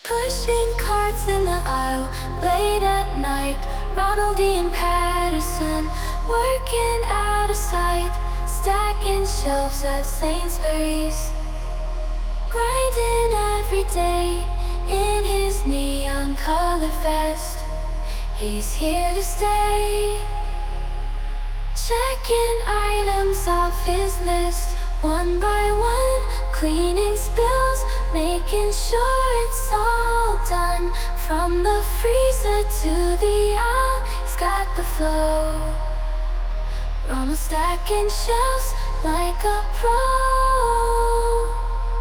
Pushing carts in the aisle, late at night. Ronald Ian Patterson, working out of sight, stacking shelves at Sainsbury's. Grinding every day in his neon color vest. He's here to stay. Checking items off his list, one by one, cleaning spills, making sure it's all done. From the freezer to the aisle, he's got the flow. Ronald stacking shelves like a pro.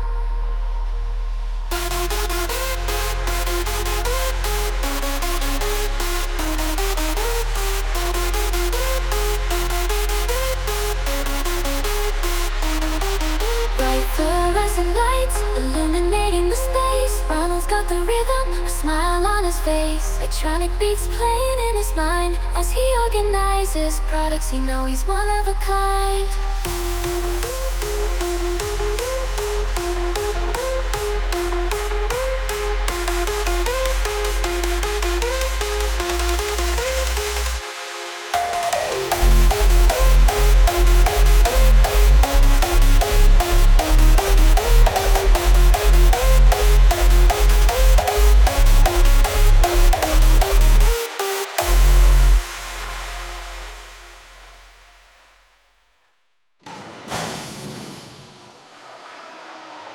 Fluorescent lights illuminating the space. Ronald's got the rhythm, a smile on his face. Electronic beats playing in his mind as he organizes products. You know he's one of a kind.